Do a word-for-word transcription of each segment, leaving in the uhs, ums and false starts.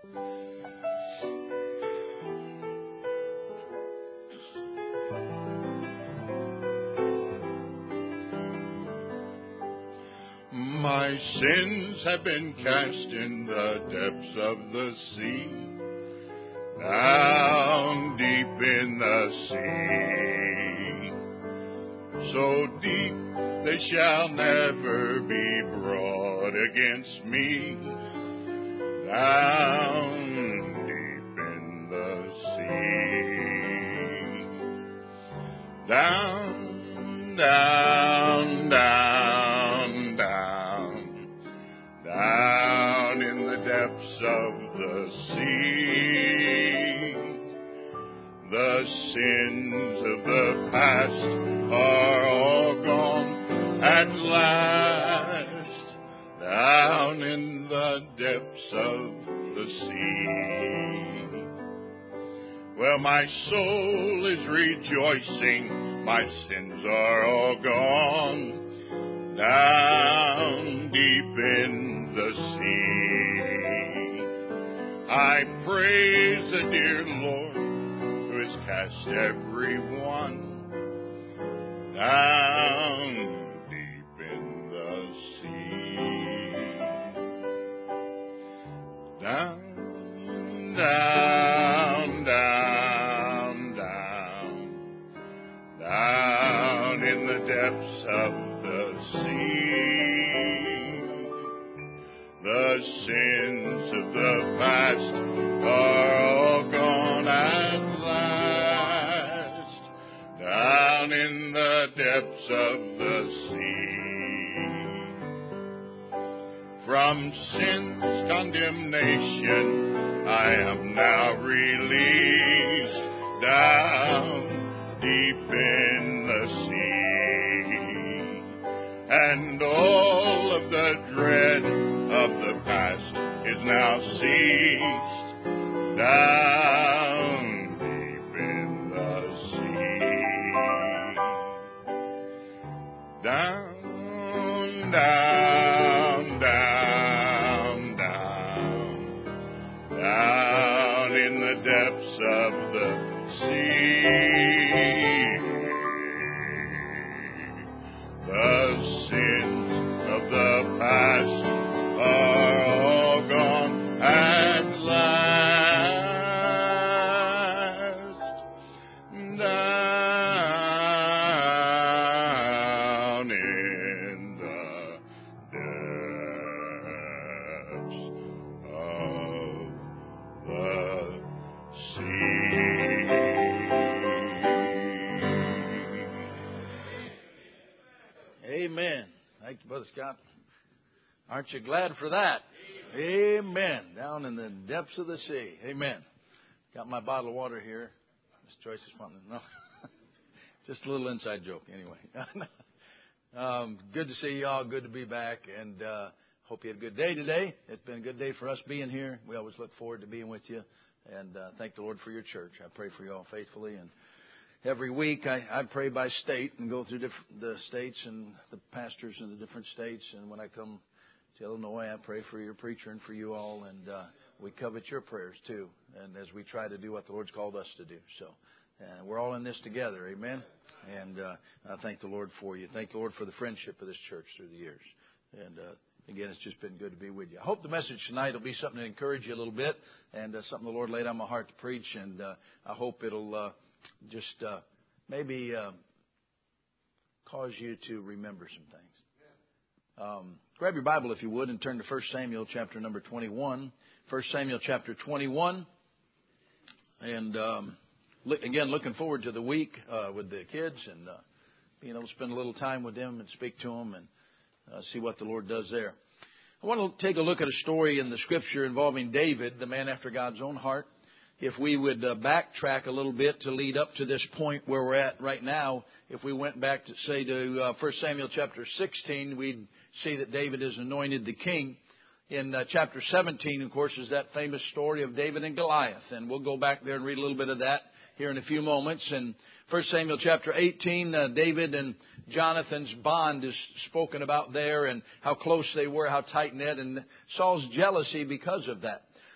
My sins have been cast in the depths of the sea, down deep in the sea. So deep they shall never be brought against me, down deep in the sea. Down, down, down, down, down in the depths of the sea. The sins of the past are all gone at last, down in the depths of the sea. Well, my soul is rejoicing, my sins are all gone, down deep in the sea. I praise the dear Lord who has cast every one down deep in the sea. Down, down, down, down, down in the depths of the sea. The sins of the past are all gone at last, down in the depths of the sea. From sin's condemnation I am now released, down deep in the sea. And all of the dread of the past is now ceased, down deep in the sea. Down, down, down, down, down in the depths of the sea. The sins of the past are all gone at last, down in the depths of the sea. Amen. Thank you, Brother Scott. Aren't you glad for that? Amen. Amen. Down in the depths of the sea. Amen. Got my bottle of water here. Miss Joyce is wanting to know. Just a little inside joke, anyway. um, good to see you all. Good to be back. And uh, hope you had a good day today. It's been a good day for us being here. We always look forward to being with you. And uh, thank the Lord for your church. I pray for you all faithfully. And every week I, I pray by state and go through diff- the states and the pastors in the different states. And when I come to Illinois, I pray for your preacher and for you all. And uh, we covet your prayers too. And as we try to do what the Lord's called us to do. So uh, we're all in this together. Amen. And uh, I thank the Lord for you. Thank the Lord for the friendship of this church through the years. And uh, again, it's just been good to be with you. I hope the message tonight will be something to encourage you a little bit. And uh, something the Lord laid on my heart to preach. And uh, I hope it'll uh, just uh, maybe uh, cause you to remember some things. Um, grab your Bible, if you would, and turn to First Samuel chapter number twenty-one. First Samuel chapter twenty-one. And um, look, again, looking forward to the week uh, with the kids and uh, being able to spend a little time with them and speak to them and uh, see what the Lord does there. I want to take a look at a story in the Scripture involving David, the man after God's own heart. If we would uh, backtrack a little bit to lead up to this point where we're at right now, if we went back to, say, to uh, First Samuel chapter sixteen, we'd see that David is anointed the king. In uh, chapter seventeen, of course, is that famous story of David and Goliath. And we'll go back there and read a little bit of that here in a few moments. And First Samuel chapter eighteen, uh, David and Jonathan's bond is spoken about there and how close they were, how tight-knit, and Saul's jealousy because of that.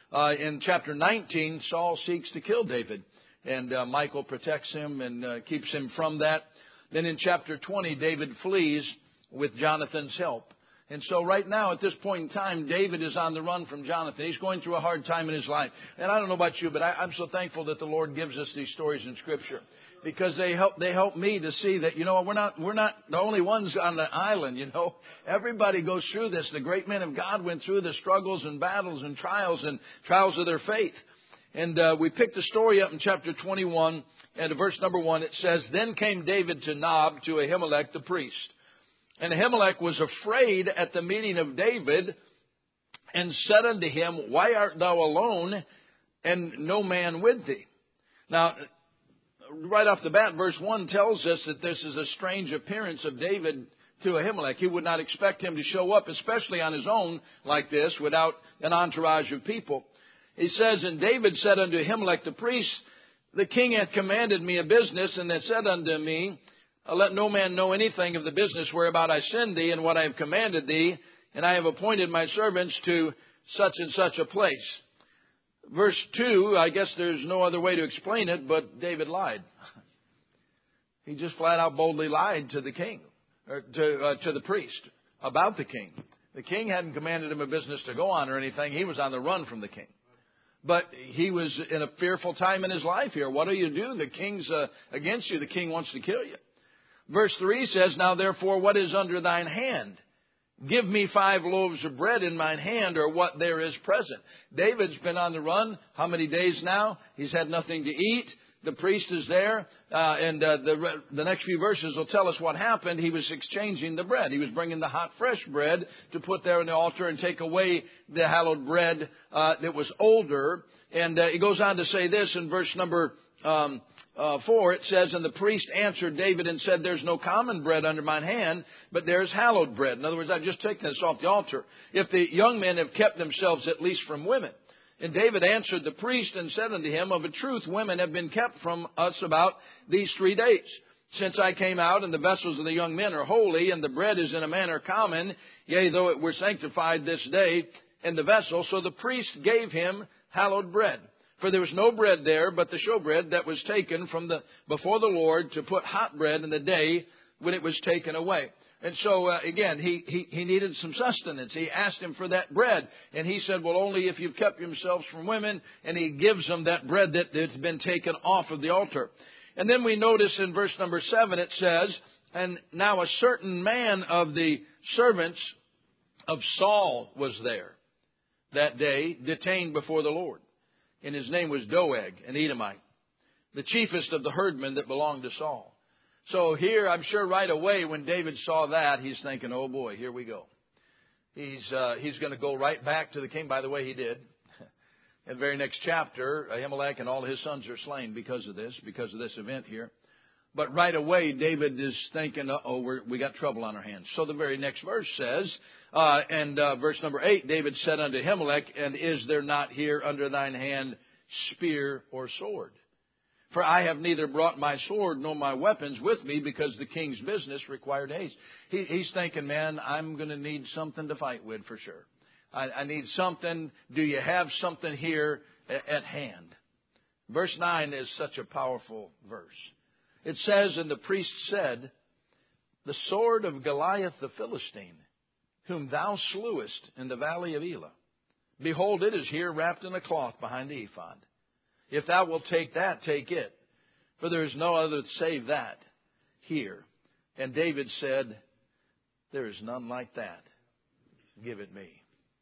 Uh, in chapter nineteen, Saul seeks to kill David, and uh, Michal protects him and uh, keeps him from that. Then in chapter twenty, David flees with Jonathan's help. And so right now, at this point in time, David is on the run from Jonathan. He's going through a hard time in his life. And I don't know about you, but I, I'm so thankful that the Lord gives us these stories in Scripture, because they help they help me to see that, you know, we're not we're not the only ones on the island. You know, everybody goes through this. The great men of God went through the struggles and battles and trials and trials of their faith. And uh, we picked the story up in chapter twenty-one, and verse number one. It says, "Then came David to Nob to Ahimelech the priest. And Ahimelech was afraid at the meeting of David, and said unto him, Why art thou alone, and no man with thee?" Now, right off the bat, verse one tells us that this is a strange appearance of David to Ahimelech. He would not expect him to show up, especially on his own like this, without an entourage of people. He says, "And David said unto Ahimelech the priest, The king hath commanded me a business, and hath said unto me, Let no man know anything of the business whereabout I send thee, and what I have commanded thee, and I have appointed my servants to such and such a place." Verse two, I guess there's no other way to explain it, but David lied. He just flat out boldly lied to the king, or to, uh, to the priest, about the king. The king hadn't commanded him a business to go on or anything. He was on the run from the king. But he was in a fearful time in his life here. What do you do? The king's uh, against you. The king wants to kill you. Verse three says, "Now therefore, what is under thine hand? Give me five loaves of bread in mine hand, or what there is present." David's been on the run. How many days now? He's had nothing to eat. The priest is there. Uh, and uh, the, the next few verses will tell us what happened. He was exchanging the bread. He was bringing the hot, fresh bread to put there on the altar and take away the hallowed bread uh, that was older. And uh, he goes on to say this in verse number um Uh, four, it says, "And the priest answered David and said, There's no common bread under mine hand, but there's hallowed bread." In other words, I've just taken this off the altar. "If the young men have kept themselves at least from women." And David answered the priest and said unto him, "Of a truth, women have been kept from us about these three days. Since I came out, and the vessels of the young men are holy, and the bread is in a manner common, yea, though it were sanctified this day in the vessel." So the priest gave him hallowed bread. For there was no bread there but the showbread that was taken from the before the Lord to put hot bread in the day when it was taken away. And so, uh, again, he, he, he needed some sustenance. He asked him for that bread. And he said, "Well, only if you've kept yourselves from women." And he gives them that bread that, that's been taken off of the altar. And then we notice in verse number seven, it says, "And now a certain man of the servants of Saul was there that day, detained before the Lord. And his name was Doeg, an Edomite, the chiefest of the herdmen that belonged to Saul." So here, I'm sure right away when David saw that, he's thinking, oh boy, here we go. He's uh, he's going to go right back to the king. By the way, he did. In the very next chapter, Ahimelech and all his sons are slain because of this, because of this event here. But right away, David is thinking, uh-oh, we're, we got trouble on our hands. So the very next verse says, uh, and uh, verse number eight, "David said unto Ahimelech, And is there not here under thine hand spear or sword? For I have neither brought my sword nor my weapons with me, because the king's business required haste." He, he's thinking, man, I'm going to need something to fight with for sure. I, I need something. Do you have something here at, at hand? Verse nine is such a powerful verse. It says, "And the priest said, The sword of Goliath the Philistine, whom thou slewest in the valley of Elah, behold, it is here wrapped in a cloth behind the ephod. If thou wilt take that, take it. For there is no other save that here." And David said, "There is none like that. Give it me."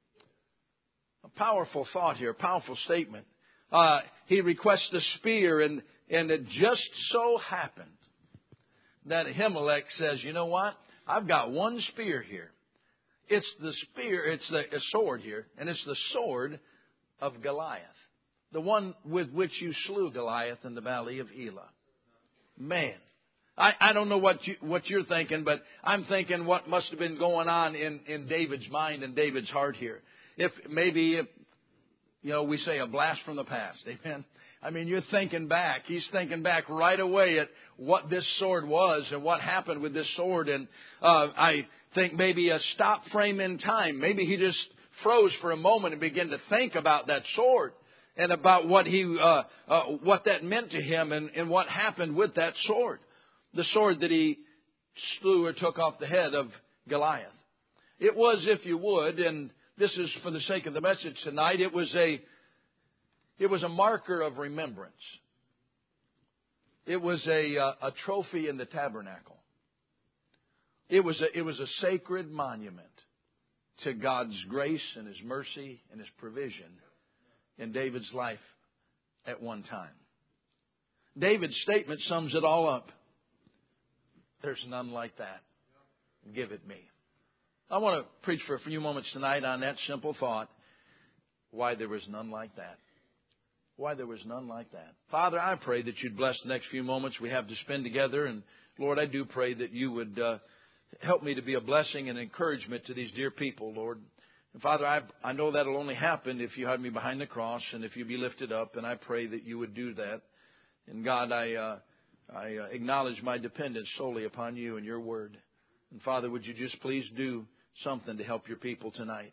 A powerful thought here, a powerful statement. Uh, he requests a spear, and, and it just so happened that Ahimelech says, "You know what? I've got one spear here. It's the spear, it's the a sword here, and it's the sword of Goliath, the one with which you slew Goliath in the valley of Elah." Man, I, I don't know what, you, what you're thinking, but I'm thinking what must have been going on in, in David's mind and David's heart here. If maybe, if, you know, we say a blast from the past, amen. I mean, you're thinking back. He's thinking back right away at what this sword was and what happened with this sword. And uh, I think maybe a stop frame in time. Maybe he just froze for a moment and began to think about that sword and about what he, uh, uh, what that meant to him and, and what happened with that sword. The sword that he slew or took off the head of Goliath. It was, if you would, and this is for the sake of the message tonight, it was a It was a marker of remembrance. It was a, a trophy in the tabernacle. It was a, it was a sacred monument to God's grace and His mercy and His provision in David's life at one time. David's statement sums it all up. There's none like that. Give it me. I want to preach for a few moments tonight on that simple thought. Why there was none like that. Why there was none like that. Father, I pray that You'd bless the next few moments we have to spend together. And Lord, I do pray that You would uh, help me to be a blessing and encouragement to these dear people, Lord. And Father, I, I know that'll only happen if You hide me behind the cross and if You be lifted up. And I pray that You would do that. And God, I, uh, I uh, acknowledge my dependence solely upon You and Your word. And Father, would You just please do something to help Your people tonight?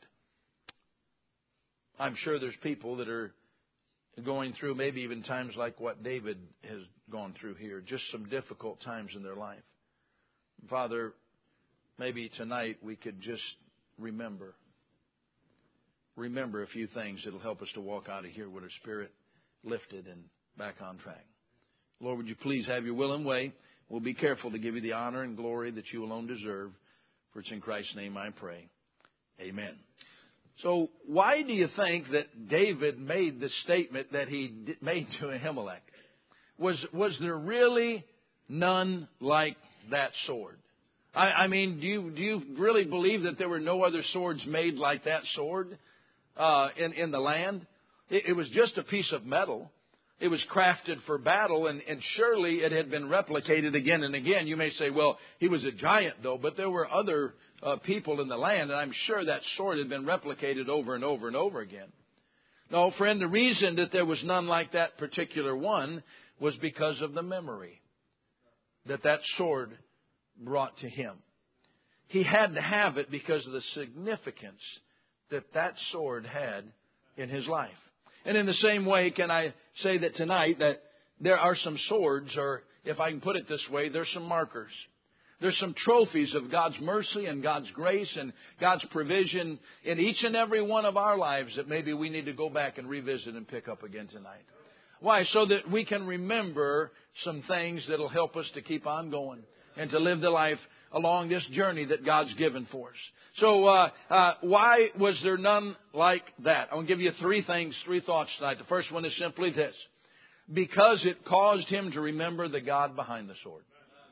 I'm sure there's people that are going through maybe even times like what David has gone through here, just some difficult times in their life. Father, maybe tonight we could just remember, remember a few things that will help us to walk out of here with our spirit lifted and back on track. Lord, would You please have Your will and way? We'll be careful to give You the honor and glory that You alone deserve. For it's in Christ's name I pray. Amen. So why do you think that David made the statement that he made to Ahimelech? Was, was there really none like that sword? I, I mean, do you, do you really believe that there were no other swords made like that sword uh, in, in the land? It, it was just a piece of metal. It was crafted for battle, and, and surely it had been replicated again and again. You may say, well, he was a giant, though, but there were other uh, people in the land, and I'm sure that sword had been replicated over and over and over again. No, friend, the reason that there was none like that particular one was because of the memory that that sword brought to him. He had to have it because of the significance that that sword had in his life. And in the same way, can I say that tonight that there are some swords, or if I can put it this way, there's some markers. There's some trophies of God's mercy and God's grace and God's provision in each and every one of our lives that maybe we need to go back and revisit and pick up again tonight. Why? So that we can remember some things that will help us to keep on going and to live the life along this journey that God's given for us. So uh, uh, why was there none like that? I want to give you three things, three thoughts tonight. The first one is simply this. Because it caused him to remember the God behind the sword.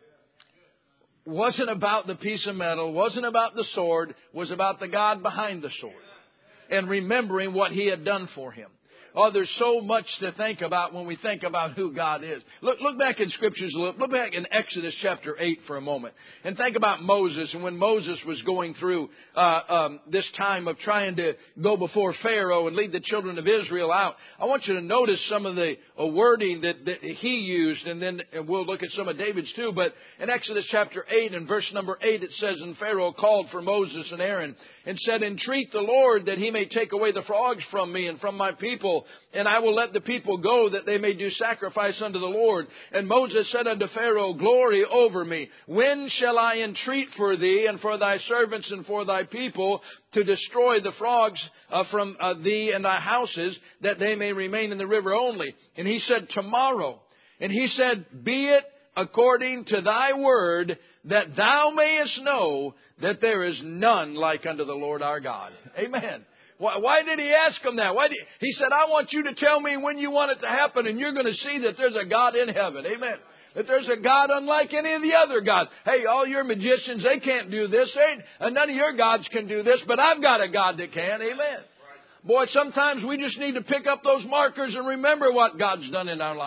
Wasn't about the piece of metal, wasn't about the sword, was about the God behind the sword. And remembering what He had done for him. Oh, there's so much to think about when we think about who God is. Look, look back in Scriptures a little. Look back in Exodus chapter eight for a moment. And think about Moses. And when Moses was going through uh, um, this time of trying to go before Pharaoh and lead the children of Israel out, I want you to notice some of the uh, wording that, that he used. And then we'll look at some of David's too. But in Exodus chapter eight and verse number eight, it says, And Pharaoh called for Moses and Aaron and said, Entreat the Lord that He may take away the frogs from me and from my people, and I will let the people go that they may do sacrifice unto the Lord. And Moses said unto Pharaoh, Glory over me. When shall I entreat for thee and for thy servants and for thy people to destroy the frogs uh, from uh, thee and thy houses, that they may remain in the river only? And he said, Tomorrow. And he said, Be it according to thy word, that thou mayest know that there is none like unto the Lord our God. Amen. Why, why did he ask him that? Why did he, he said, I want you to tell me when you want it to happen, and you're going to see that there's a God in heaven. Amen. That there's a God unlike any of the other gods. Hey, all your magicians, they can't do this. Ain't, and none of your gods can do this, but I've got a God that can. Amen. Boy, sometimes we just need to pick up those markers and remember what God's done in our life.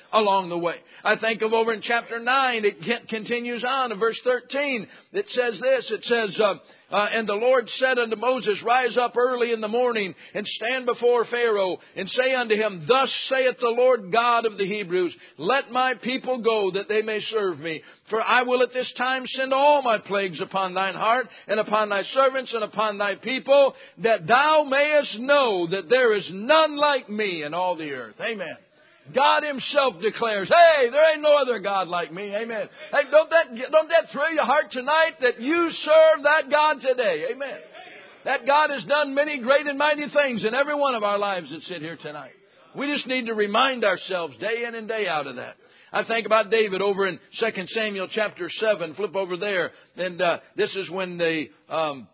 along the way. I think of over in chapter nine, it continues on in verse thirteen. It says this, it says, uh, uh, and the Lord said unto Moses, rise up early in the morning and stand before Pharaoh and say unto him, thus saith the Lord God of the Hebrews, let my people go that they may serve me. For I will at this time send all my plagues upon thine heart and upon thy servants and upon thy people, that thou mayest know that there is none like me in all the earth. Amen. God Himself declares, hey, there ain't no other God like me. Amen. Hey, don't that, don't that thrill your heart tonight that you serve that God today? Amen. That God has done many great and mighty things in every one of our lives that sit here tonight. We just need to remind ourselves day in and day out of that. I think about David over in Second Samuel chapter seven. Flip over there. And uh, this is when the um,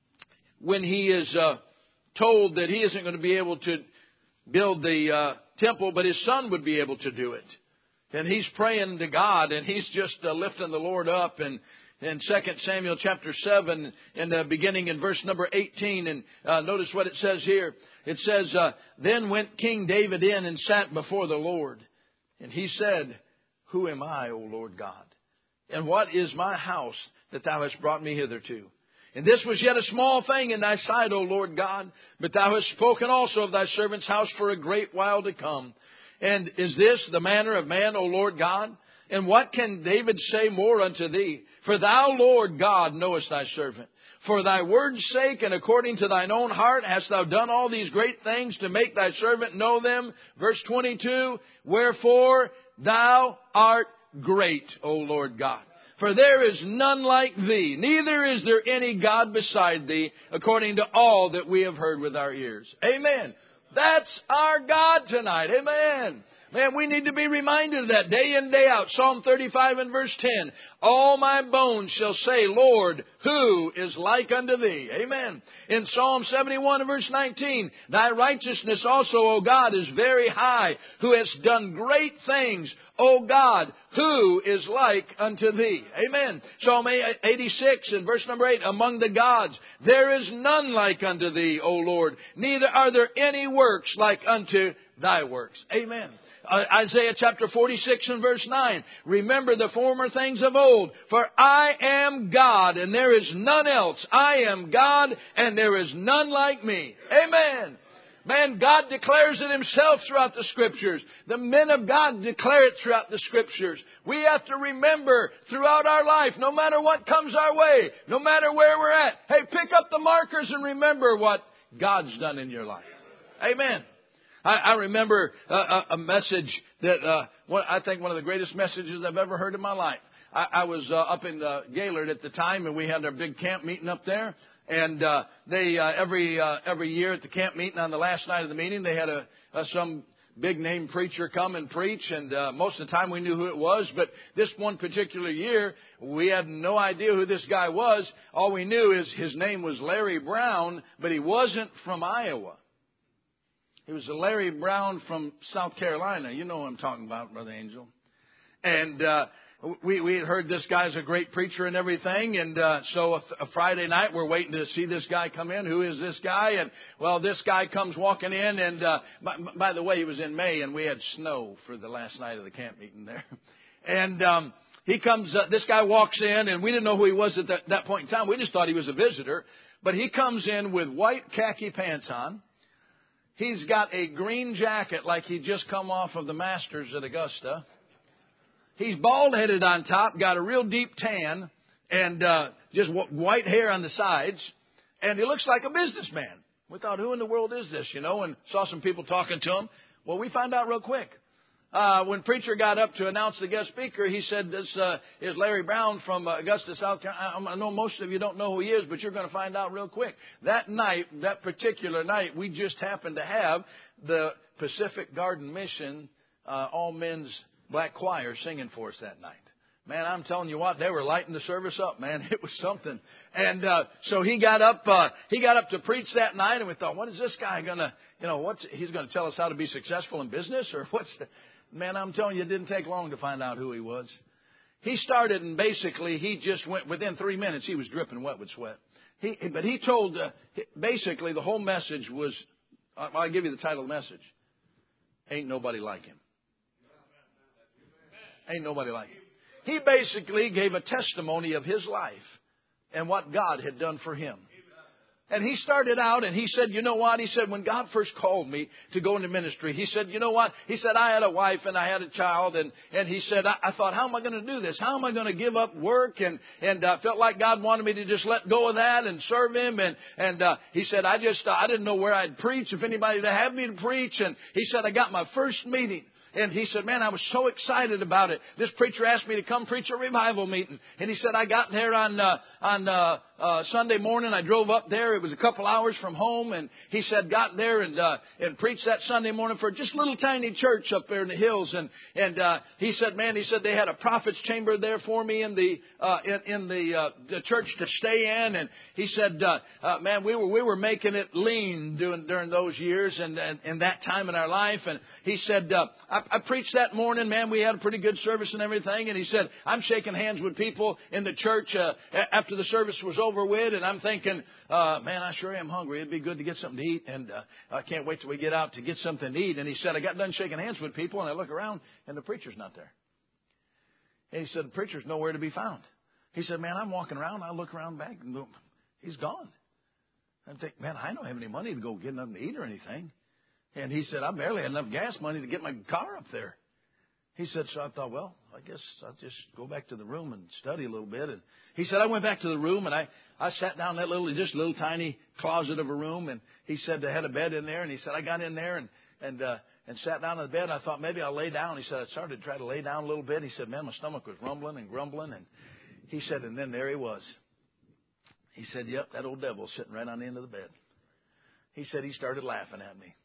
when he is uh, told that he isn't going to be able to build the uh, temple, but his son would be able to do it. And he's praying to God, and he's just uh, lifting the Lord up. And in Second Samuel chapter seven, and uh, beginning in verse number eighteen, and uh, notice what it says here. It says, uh, then went King David in and sat before the Lord. And he said, who am I, O Lord God? And what is my house that thou hast brought me hitherto? And this was yet a small thing in thy sight, O Lord God. But thou hast spoken also of thy servant's house for a great while to come. And is this the manner of man, O Lord God? And what can David say more unto thee? For thou, Lord God, knowest thy servant. For thy word's sake and according to thine own heart hast thou done all these great things to make thy servant know them. Verse twenty-two, wherefore thou art great, O Lord God. For there is none like thee, neither is there any God beside thee, according to all that we have heard with our ears. Amen. That's our God tonight. Amen. Man, we need to be reminded of that day in, day out. Psalm thirty-five and verse ten. All my bones shall say, Lord, who is like unto thee? Amen. In Psalm seventy-one and verse nineteen. Thy righteousness also, O God, is very high, who hast done great things. O God, who is like unto thee? Amen. Psalm eighty-six and verse number eight. Among the gods, there is none like unto thee, O Lord. Neither are there any works like unto thy works. Amen. Uh, Isaiah chapter forty-six and verse nine. Remember the former things of old, for I am God and there is none else. I am God and there is none like me. Amen. Man, God declares it Himself throughout the Scriptures. The men of God declare it throughout the Scriptures. We have to remember throughout our life, no matter what comes our way, no matter where we're at, hey, pick up the markers and remember what God's done in your life. Amen. I, I remember a, a message that uh, one, I think one of the greatest messages I've ever heard in my life. I, I was uh, up in uh, Gaylord at the time, and we had our big camp meeting up there. And uh, they uh, every uh, every year at the camp meeting, on the last night of the meeting, they had a, a some big name preacher come and preach. And uh, most of the time we knew who it was. But this one particular year, we had no idea who this guy was. All we knew is his name was Larry Brown, but he wasn't from Iowa. He was a Larry Brown from South Carolina. You know what I'm talking about, Brother Angel. And uh, we we had heard this guy's a great preacher and everything. And uh, so a, a Friday night, we're waiting to see this guy come in. Who is this guy? And, well, this guy comes walking in. And, uh, by, by the way, it was in May, and we had snow for the last night of the camp meeting there. And um, he comes, uh, this guy walks in, and we didn't know who he was at that, that point in time. We just thought he was a visitor. But he comes in with white khaki pants on. He's got a green jacket like he just come off of the Masters at Augusta. He's bald-headed on top, got a real deep tan, and uh, just white hair on the sides. And he looks like a businessman. We thought, who in the world is this, you know, and saw some people talking to him. Well, we found out real quick. Uh, when preacher got up to announce the guest speaker, he said, this uh, is Larry Brown from uh, Augusta, South Carolina. I know most of you don't know who he is, but you're going to find out real quick. That night, that particular night, we just happened to have the Pacific Garden Mission uh, all men's black choir singing for us that night. Man, I'm telling you what, they were lighting the service up, man. It was something. And uh, so he got up, uh, he got up to preach that night, and we thought, what is this guy going to, you know, what's he's going to tell us how to be successful in business, or what's the... Man, I'm telling you, it didn't take long to find out who he was. He started, and basically he just went, within three minutes, he was dripping wet with sweat. He, but he told, uh, basically the whole message was, I'll give you the title of the message. Ain't nobody like him. Ain't nobody like him. He basically gave a testimony of his life and what God had done for him. And he started out and he said, you know what? He said, when God first called me to go into ministry, he said, you know what? He said, I had a wife and I had a child. And, and he said, I, I thought, how am I going to do this? How am I going to give up work? And, and I uh, felt like God wanted me to just let go of that and serve him. And, and uh, he said, I just, uh, I didn't know where I'd preach, if anybody to have me to preach. And he said, I got my first meeting. And he said, man, I was so excited about it. This preacher asked me to come preach a revival meeting. And he said, I got there on uh, on uh, uh, Sunday morning. I drove up there. It was a couple hours from home. And he said, got there and uh, and preached that Sunday morning for just a little tiny church up there in the hills. And and uh, he said, man, he said they had a prophet's chamber there for me in the uh, in, in the, uh, the church to stay in. And he said, uh, uh, man, we were we were making it lean during during those years and and, and that time in our life. And he said, uh, I, I preached that morning, man. We had a pretty good service and everything. And he said, I'm shaking hands with people in the church uh, after the service was over with. And I'm thinking, uh, man, I sure am hungry. It'd be good to get something to eat. And uh, I can't wait till we get out to get something to eat. And he said, I got done shaking hands with people. And I look around and the preacher's not there. And he said, the preacher's nowhere to be found. He said, man, I'm walking around. I look around back and boom, he's gone. I think, man, I don't have any money to go get nothing to eat or anything. And he said, I barely had enough gas money to get my car up there. He said, so I thought, well, I guess I'll just go back to the room and study a little bit. And he said, I went back to the room and I, I sat down in that little, just little tiny closet of a room. And he said they had a bed in there. And he said, I got in there and, and, uh, and sat down on the bed. I thought maybe I'll lay down. He said, I started to try to lay down a little bit. He said, man, my stomach was rumbling and grumbling. And he said, and then there he was. He said, yep, that old devil sitting right on the end of the bed. He said, he started laughing at me.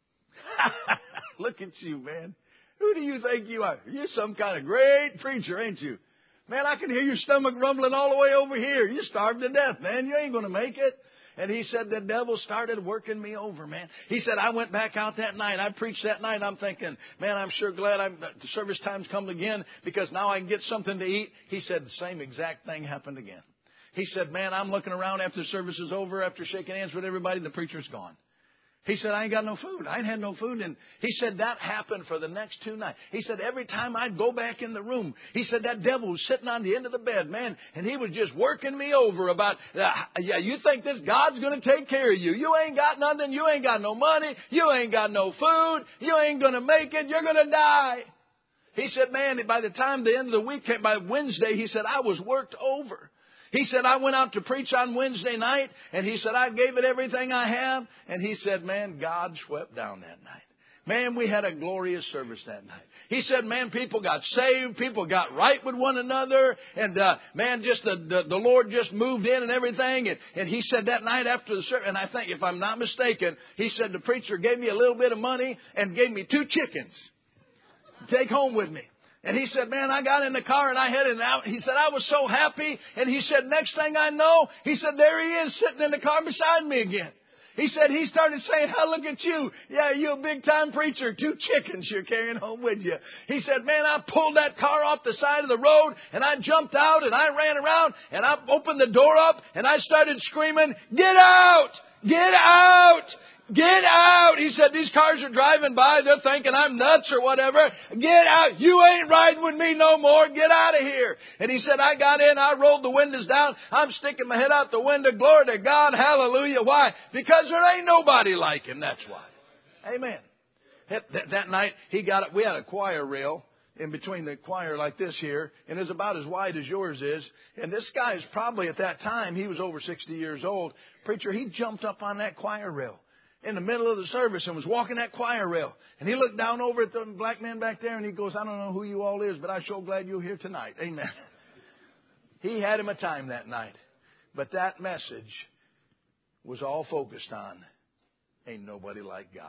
Look at you, man. Who do you think you are? You're some kind of great preacher, ain't you? Man, I can hear your stomach rumbling all the way over here. You're starved to death, man. You ain't going to make it. And he said, the devil started working me over, man. He said, I went back out that night. I preached that night. I'm thinking, man, I'm sure glad I'm, the service time's come again because now I can get something to eat. He said the same exact thing happened again. He said, man, I'm looking around after the service is over, after shaking hands with everybody, and the preacher's gone. He said, I ain't got no food. I ain't had no food. And he said that happened for the next two nights. He said every time I'd go back in the room, he said that devil was sitting on the end of the bed, man, and he was just working me over about, uh, yeah, you think this God's going to take care of you. You ain't got nothing. You ain't got no money. You ain't got no food. You ain't going to make it. You're going to die. He said, man, by the time the end of the week came, by Wednesday, he said, I was worked over. He said, I went out to preach on Wednesday night, and he said, I gave it everything I have. And he said, man, God swept down that night. Man, we had a glorious service that night. He said, man, people got saved. People got right with one another. And, uh, man, just the, the, the Lord just moved in and everything. And, and he said that night after the service, and I think, if I'm not mistaken, he said the preacher gave me a little bit of money and gave me two chickens to take home with me. And he said, man, I got in the car and I headed out. He said, I was so happy. And he said, next thing I know, he said, there he is sitting in the car beside me again. He said, he started saying, oh, look at you. Yeah, you a big time preacher. Two chickens you're carrying home with you. He said, man, I pulled that car off the side of the road and I jumped out and I ran around and I opened the door up and I started screaming, get out, get out. Get out. He said, these cars are driving by. They're thinking I'm nuts or whatever. Get out. You ain't riding with me no more. Get out of here. And he said, I got in. I rolled the windows down. I'm sticking my head out the window. Glory to God. Hallelujah. Why? Because there ain't nobody like him. That's why. Amen. That, that, that night, he got it. We had a choir rail in between the choir like this here, and it's about as wide as yours is. And this guy is probably at that time, he was over sixty years old. Preacher, he jumped up on that choir rail in the middle of the service and was walking that choir rail. And he looked down over at the black man back there and he goes, I don't know who you all is, but I'm so glad you're here tonight. Amen. He had him a time that night. But that message was all focused on, ain't nobody like God.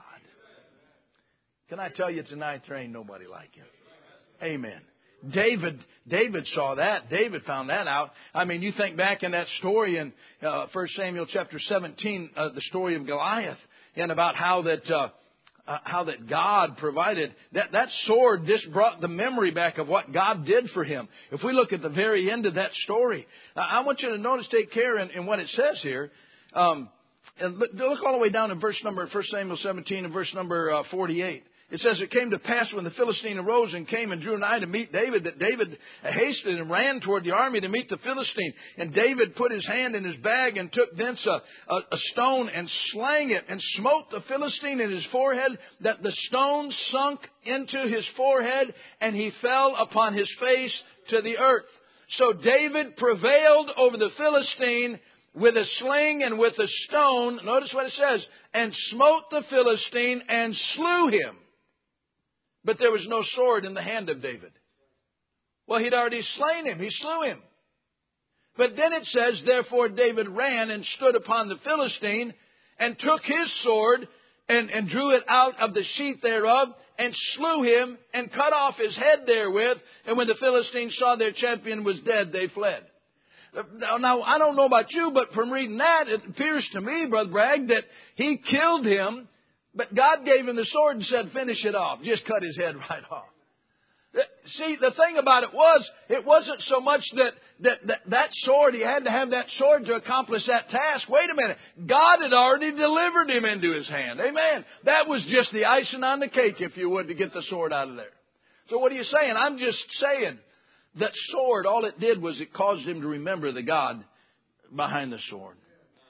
Can I tell you tonight, there ain't nobody like him. Amen. David, David saw that. David found that out. I mean, you think back in that story in uh, First Samuel chapter seventeen, uh, the story of Goliath, and about how that uh, uh, how that God provided that that sword. Just brought the memory back of what God did for him. If we look at the very end of that story, uh, I want you to notice, take care in, in what it says here. Um, and look all the way down to verse number First Samuel seventeen and verse number uh, forty-eight. it says, it came to pass when the Philistine arose and came and drew nigh to meet David, that David hasted and ran toward the army to meet the Philistine. And David put his hand in his bag and took thence a, a, a stone and slang it and smote the Philistine in his forehead, that the stone sunk into his forehead, and he fell upon his face to the earth. So David prevailed over the Philistine with a sling and with a stone. Notice what it says. And smote the Philistine and slew him. But there was no sword in the hand of David. Well, he'd already slain him. He slew him. But then it says, therefore David ran and stood upon the Philistine and took his sword and, and drew it out of the sheath thereof and slew him and cut off his head therewith. And when the Philistines saw their champion was dead, they fled. Now, I don't know about you, but from reading that, it appears to me, Brother Bragg, that he killed him, but God gave him the sword and said, finish it off. Just cut his head right off. See, the thing about it was, it wasn't so much that, that, that that sword, he had to have that sword to accomplish that task. Wait a minute. God had already delivered him into his hand. Amen. That was just the icing on the cake, if you would, to get the sword out of there. So what are you saying? I'm just saying that sword, all it did was it caused him to remember the God behind the sword.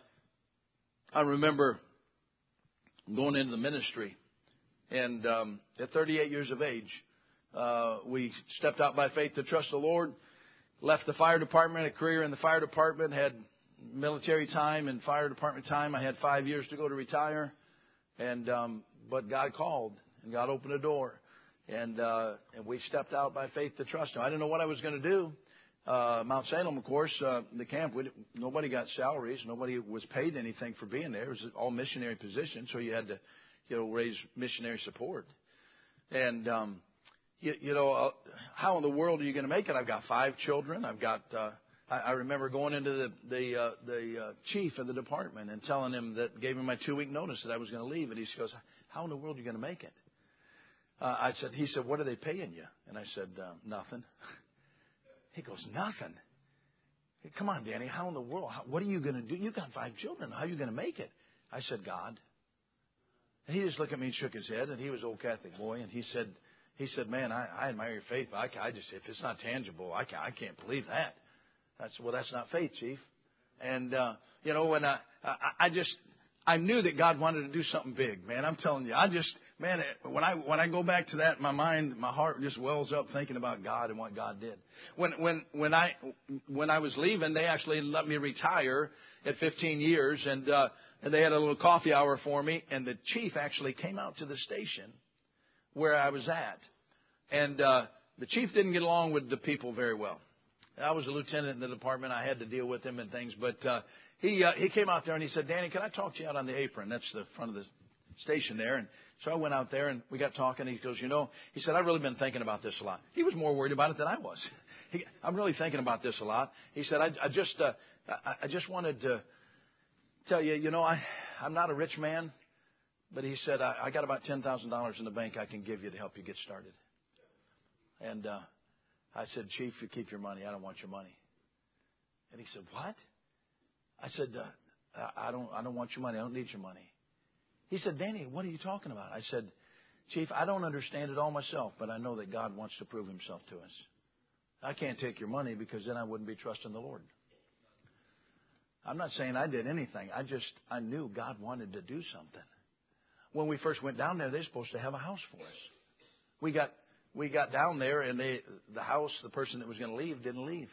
I remember going into the ministry, and um, at thirty-eight years of age, uh, we stepped out by faith to trust the Lord, left the fire department, a career in the fire department, had military time and fire department time. I had five years to go to retire, and um, but God called, and God opened a door. And, uh, and we stepped out by faith to trust Him. I didn't know what I was going to do. Uh, Mount Salem, of course, uh, the camp, we, nobody got salaries. Nobody was paid anything for being there. It was all missionary position. So you had to, you know, raise missionary support. And, um, you, you know, uh, how in the world are you going to make it? I've got five children. I've got, uh, I, I remember going into the, the, uh, the, uh, chief of the department and telling him that, gave him my two week notice that I was going to leave. And he goes, how in the world are you going to make it? Uh, I said, he said, what are they paying you? And I said, uh, nothing. He goes, nothing. Hey, come on, Danny, how in the world? How, what are you going to do? You got five children. How are you going to make it? I said, God. And he just looked at me and shook his head, and he was an old Catholic boy, and he said, he said, man, I, I admire your faith, but I, I just, if it's not tangible, I can't, I can't believe that. I said, well, that's not faith, Chief. And, uh, you know, when I, I, I just, I knew that God wanted to do something big, man. I'm telling you, I just, man, when I when I go back to that, my mind, my heart just wells up thinking about God and what God did. When when when I when I was leaving, they actually let me retire at fifteen years, and uh, and they had a little coffee hour for me. And the chief actually came out to the station where I was at, and uh, the chief didn't get along with the people very well. I was a lieutenant in the department. I had to deal with him and things, but uh, he uh, he came out there and he said, Danny, can I talk to you out on the apron? That's the front of the station there. And so I went out there and we got talking. He goes, you know, he said, I've really been thinking about this a lot. He was more worried about it than I was. He, I'm really thinking about this a lot. He said, I, I just uh, I, I just wanted to tell you, you know, I, I'm not a rich man, but he said, I, I got about ten thousand dollars in the bank I can give you to help you get started. And uh, I said, Chief, you keep your money. I don't want your money. And he said, what? I said, uh, I don't I don't want your money. I don't need your money. He said, Danny, what are you talking about? I said, Chief, I don't understand it all myself, but I know that God wants to prove Himself to us. I can't take your money because then I wouldn't be trusting the Lord. I'm not saying I did anything. I just, I knew God wanted to do something. When we first went down there, they're supposed to have a house for us. We got we got down there, and they, the house, the person that was going to leave didn't leave.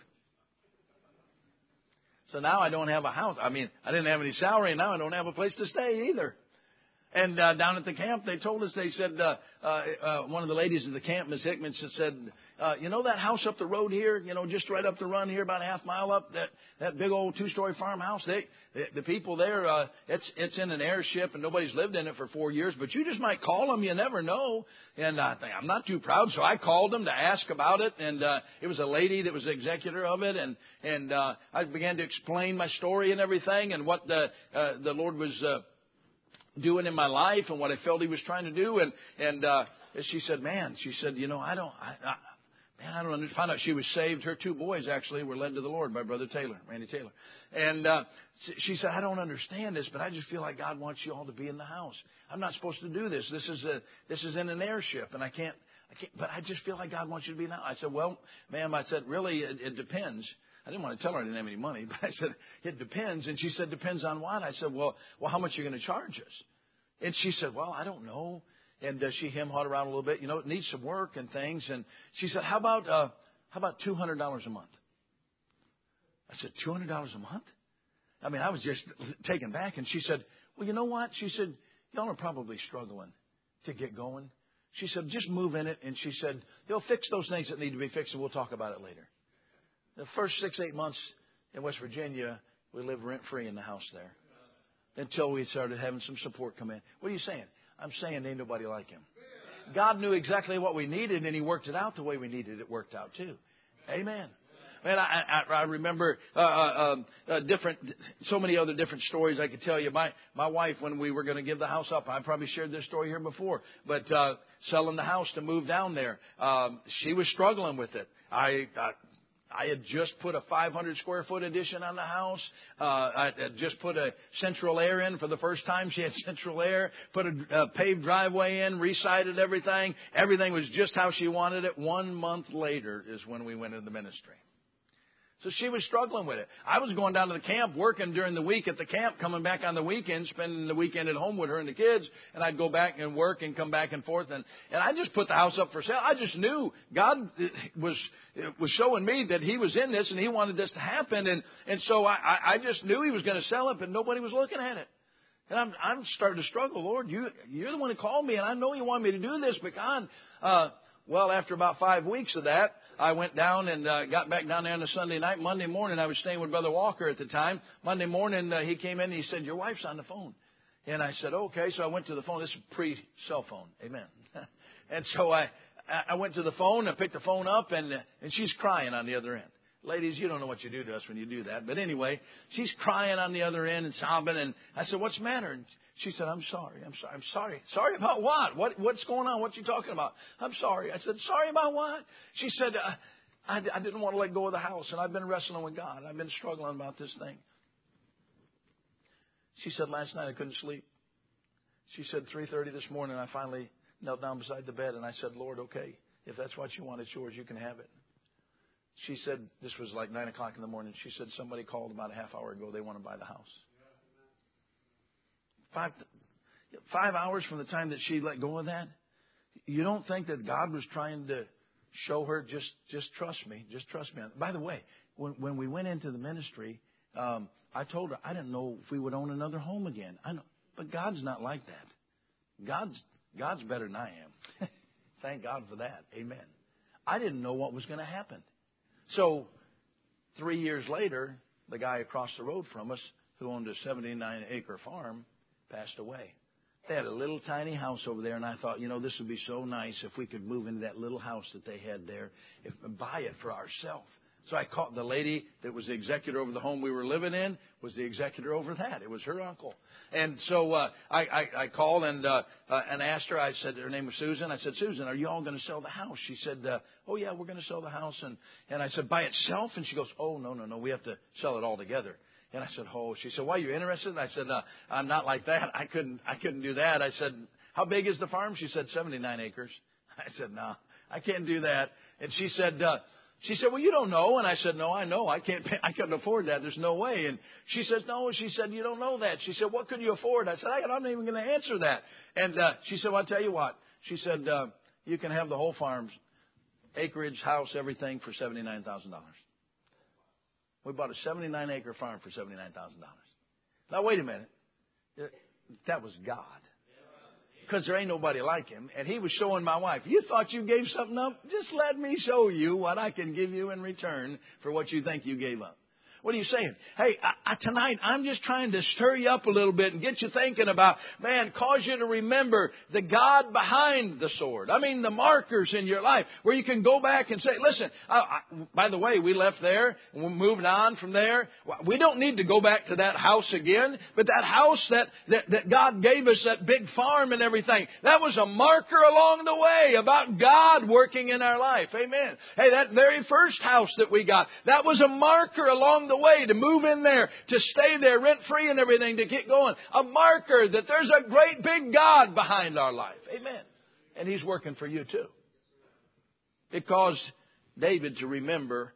So now I don't have a house. I mean, I didn't have any salary, and now I don't have a place to stay either. And uh, down at the camp, they told us, they said, uh, uh, uh, one of the ladies in the camp, Miss Hickman, said, uh, you know that house up the road here, you know, just right up the run here, about a half mile up, that, that big old two-story farmhouse, they, the, the people there, uh, it's it's in an airship, and nobody's lived in it for four years, but you just might call them, you never know. And I think, I'm not too proud, so I called them to ask about it, and uh, it was a lady that was the executor of it, and, and uh, I began to explain my story and everything, and what the, uh, the Lord was uh doing in my life and what I felt He was trying to do. And, and, uh, she said, man, she said, you know, I don't, I, I, Man, I don't understand. Found out she was saved. Her two boys actually were led to the Lord by Brother Taylor, Randy Taylor. And uh, she said, I don't understand this, but I just feel like God wants you all to be in the house. I'm not supposed to do this. This is a this is in an airship, and I can't. I can't. But I just feel like God wants you to be in the house. I said, well, ma'am, I said, really, it, it depends. I didn't want to tell her I didn't have any money, but I said, it depends. And she said, depends on what? I said, well, well, how much are you going to charge us? And she said, well, I don't know. And uh, she hem-hawed around a little bit. You know, it needs some work and things. And she said, how about uh, how about two hundred dollars a month? I said, two hundred dollars a month? I mean, I was just taken back. And she said, well, you know what? She said, y'all are probably struggling to get going. She said, just move in it. And she said, they'll fix those things that need to be fixed, and we'll talk about it later. The first six, eight months in West Virginia, we lived rent-free in the house there until we started having some support come in. What are you saying? I'm saying ain't nobody like him. God knew exactly what we needed, and he worked it out the way we needed it worked out, too. Amen. Man, I, I, I remember uh, uh, uh, different, so many other different stories I could tell you. My my wife, when we were going to give the house up, I probably shared this story here before, but uh, selling the house to move down there, um, she was struggling with it. I, I I had just put a five hundred square foot addition on the house. Uh, I had just put a central air in for the first time. She had central air, put a, a paved driveway in, resided everything. Everything was just how she wanted it. One month later is when we went into the ministry. So she was struggling with it. I was going down to the camp, working during the week at the camp, coming back on the weekend, spending the weekend at home with her and the kids. And I'd go back and work and come back and forth. And, and I just put the house up for sale. I just knew God was was showing me that he was in this and he wanted this to happen. And, and so I, I just knew he was going to sell it, but nobody was looking at it. And I'm, I'm starting to struggle. Lord, you, you're the one who called me, and I know you want me to do this, but God, uh, well, after about five weeks of that, I went down and uh, got back down there on a Sunday night. Monday morning, I was staying with Brother Walker at the time. Monday morning, uh, he came in and he said, your wife's on the phone. And I said, okay. So I went to the phone. This is pre-cell phone. Amen. And so I, I went to the phone. I picked the phone up, and uh, and she's crying on the other end. Ladies, you don't know what you do to us when you do that. But anyway, she's crying on the other end and sobbing. And I said, what's the matter? And she said, I'm sorry. I'm sorry. I'm sorry. Sorry about what? What? What's going on? What you talking about? I'm sorry. I said, sorry about what? She said, uh, I, I didn't want to let go of the house, and I've been wrestling with God. I've been struggling about this thing. She said, last night I couldn't sleep. She said, three thirty this morning, I finally knelt down beside the bed, and I said, Lord, okay, if that's what you want, it's yours. You can have it. She said, this was like nine o'clock in the morning. She said, somebody called about a half hour ago. They want to buy the house. Five, five hours from the time that she let go of that. You don't think that God was trying to show her, just, just trust me. Just trust me. By the way, when, when we went into the ministry, um, I told her I didn't know if we would own another home again. I know, but God's not like that. God's, God's better than I am. Thank God for that. Amen. I didn't know what was going to happen. So three years later, the guy across the road from us who owned a seventy-nine acre farm passed away. They had a little tiny house over there, and I thought, you know, this would be so nice if we could move into that little house that they had there, if, buy it for ourselves. So I called the lady that was the executor over the home we were living in, was the executor over that. It was her uncle. And so uh, I, I, I called and uh, uh, and asked her. I said, her name was Susan. I said, Susan, are you all going to sell the house? She said, uh, oh, yeah, we're going to sell the house. And, and I said, by itself? And she goes, oh, no, no, no, we have to sell it all together. And I said, oh, she said, why, you interested? And I said, no, I'm not like that. I couldn't, I couldn't do that. I said, how big is the farm? She said, seventy-nine acres. I said, no, I can't do that. And she said, uh, she said, well, you don't know. And I said, no, I know. I can't pay, I couldn't afford that. There's no way. And she says, no. She said, you don't know that. She said, what could you afford? I said, I'm not even going to answer that. And uh, she said, well, I'll tell you what. She said, uh, you can have the whole farm, acreage, house, everything for seventy-nine thousand dollars. We bought a seventy-nine acre farm for seventy-nine thousand dollars. Now, wait a minute. That was God. Because there ain't nobody like him. And he was showing my wife, you thought you gave something up? Just let me show you what I can give you in return for what you think you gave up. What are you saying? Hey, I, I, tonight I'm just trying to stir you up a little bit and get you thinking about, man, cause you to remember the God behind the sword. I mean, the markers in your life where you can go back and say, listen, I, I, by the way, we left there and we're moving on from there. We don't need to go back to that house again, but that house that, that, that God gave us, that big farm and everything, that was a marker along the way about God working in our life. Amen. Hey, that very first house that we got, that was a marker along the way to move in there, to stay there rent-free and everything, to get going. A marker that there's a great big God behind our life. Amen. And He's working for you too. It caused David to remember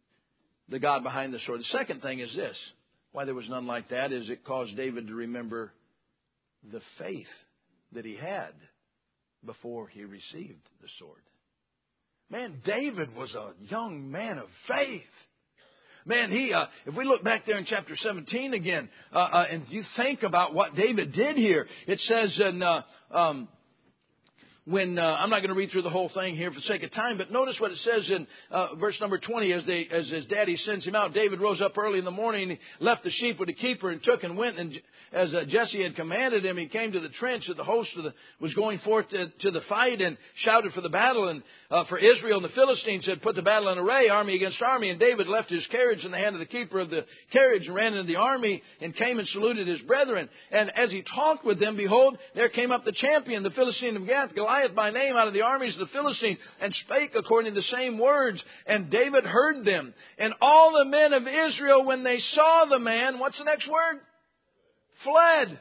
the God behind the sword. The second thing is this. Why there was none like that is it caused David to remember the faith that he had before he received the sword. Man, David was a young man of faith. Man, he, uh, if we look back there in chapter seventeen again, uh, uh, and you think about what David did here, it says in, uh, um, when, uh, I'm not going to read through the whole thing here for the sake of time, but notice what it says in uh, verse number twenty, as they, as his daddy sends him out. David rose up early in the morning, and he left the sheep with the keeper and took and went, and as uh, Jesse had commanded him, he came to the trench that the host of the, was going forth to, to the fight, and shouted for the battle, and uh, for Israel. And the Philistines had put the battle in array, army against army, and David left his carriage in the hand of the keeper of the carriage and ran into the army and came and saluted his brethren. And as he talked with them, behold, there came up the champion, the Philistine of Gath, Goliath by name, out of the armies of the Philistines, and spake according to the same words. And David heard them. And all the men of Israel, when they saw the man, what's the next word? Fled.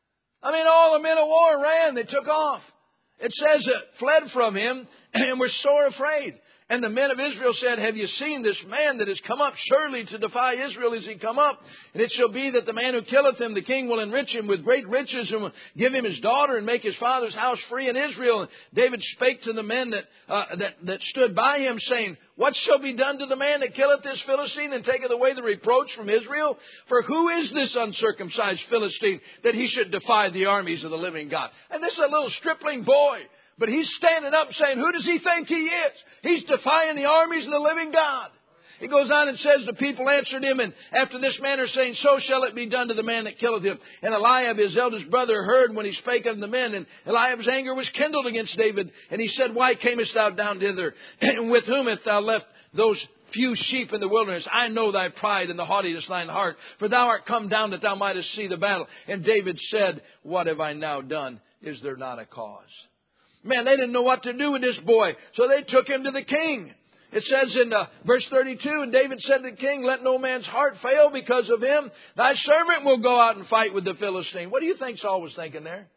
I mean, all the men of war ran. They took off. It says that fled from him and were sore afraid. And the men of Israel said, have you seen this man that has come up? Surely to defy Israel is he come up. And it shall be that the man who killeth him, the king will enrich him with great riches, and will give him his daughter, and make his father's house free in Israel. And David spake to the men that, uh, that, that stood by him, saying, what shall be done to the man that killeth this Philistine, and taketh away the reproach from Israel? For who is this uncircumcised Philistine, that he should defy the armies of the living God? And this is a little stripling boy. But he's standing up saying, who does he think he is? He's defying the armies of the living God. He goes on and says, the people answered him, and after this manner, saying, so shall it be done to the man that killeth him. And Eliab, his eldest brother, heard when he spake unto the men, and Eliab's anger was kindled against David. And he said, why camest thou down thither? And with whom hast thou left those few sheep in the wilderness? I know thy pride and the haughtiness of thine heart, for thou art come down that thou mightest see the battle. And David said, what have I now done? Is there not a cause? Man, they didn't know what to do with this boy, so they took him to the king. It says in uh, verse thirty-two, and David said to the king, let no man's heart fail because of him. Thy servant will go out and fight with the Philistine. What do you think Saul was thinking there?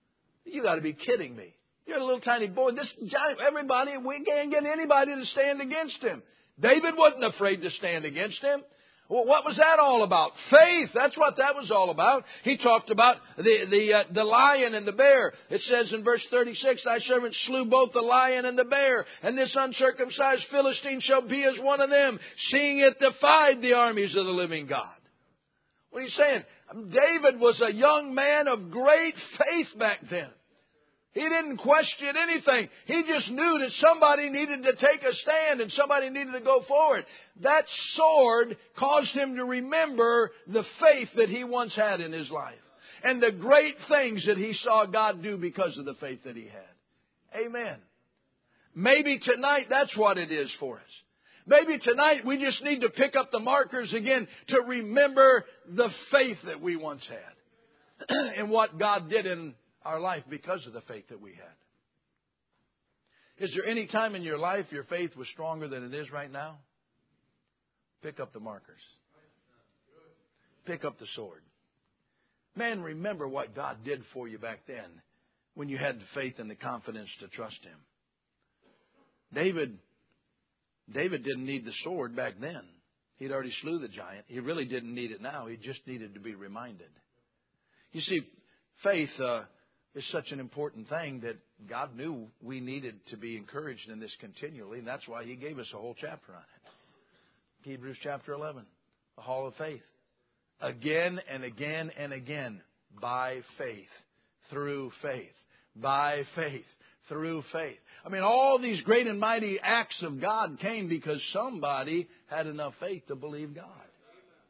You got to be kidding me. You're a little tiny boy. This giant, everybody, we can't get anybody to stand against him. David wasn't afraid to stand against him. Well, what was that all about? Faith. That's what that was all about. He talked about the the uh, the lion and the bear. It says in verse thirty-six, thy servant slew both the lion and the bear, and this uncircumcised Philistine shall be as one of them, seeing it defied the armies of the living God. What are you saying? David was a young man of great faith back then. He didn't question anything. He just knew that somebody needed to take a stand and somebody needed to go forward. That sword caused him to remember the faith that he once had in his life and the great things that he saw God do because of the faith that he had. Amen. Maybe tonight that's what it is for us. Maybe tonight we just need to pick up the markers again to remember the faith that we once had and what God did in our life because of the faith that we had. Is there any time in your life your faith was stronger than it is right now? Pick up the markers. Pick up the sword. Man, remember what God did for you back then when you had the faith and the confidence to trust Him. David, David didn't need the sword back then. He'd already slew the giant. He really didn't need it now. He just needed to be reminded. You see, faith uh, is such an important thing that God knew we needed to be encouraged in this continually, and that's why He gave us a whole chapter on it. Hebrews chapter eleven, the hall of faith. Again and again and again, by faith, through faith, by faith, through faith. I mean, all these great and mighty acts of God came because somebody had enough faith to believe God.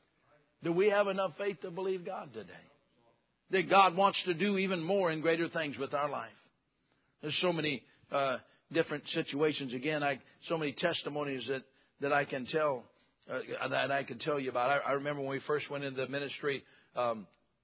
Do we have enough faith to believe God today? That God wants to do even more and greater things with our life. There's so many uh, different situations. Again, I so many testimonies that, that I can tell uh, that I can tell you about. I, I remember when we first went into the ministry, um,